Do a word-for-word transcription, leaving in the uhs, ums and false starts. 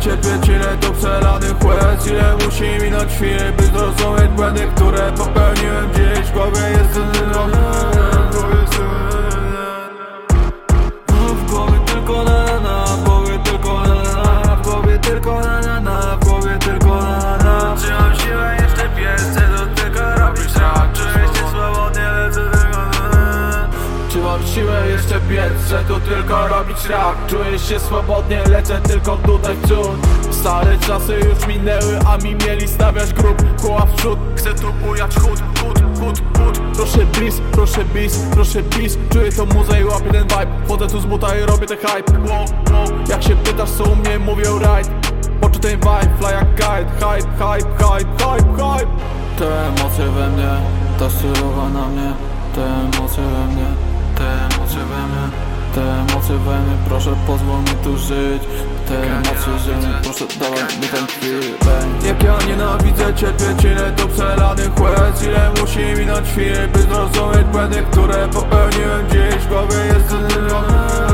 cierpieć, ile to przelany łez. Ile musi minąć chwili, by zrozumieć błędy, które popełniłem dziś. W głowie jest ten rok. W głowie tylko na na na, w głowie tylko na na na, w głowie tylko na na na, w głowie tylko na na na. Czy mam siłę jeszcze pies, chcę to tylko robić rap. Czuję się swobodnie, lecę tylko na. Czy mam siłę jeszcze biec, chcę tu tylko robić rap. Czuję się swobodnie, lecę tylko tutaj w cud. Stare czasy już minęły, a mi mieli stawiać grób. Koła w przód, chcę tu bujać chód, chód, chód, chód. Proszę bis, proszę bis, proszę bis. Czuję to muzę i łapię ten vibe. Wchodzę tu z buta i robię ten hype. Wow, wow. Jak się pytasz co u mnie, mówię right. Poczuj ten vibe, fly jak kite. Hype, hype, hype, hype, hype. Te emocje we mnie, ta surowa na mnie. Te emocje we mnie, te emocje we mnie. Te emocje we mnie, proszę pozwól mi tu żyć. Te emocje we mnie, proszę dawaj mi ten chwilę. Jak ja nienawidzę cierpieć, ile to przelany łez. Ile musi minąć chwili, by zrozumieć błędy, które popełniłem dziś. W głowie jest ten rok.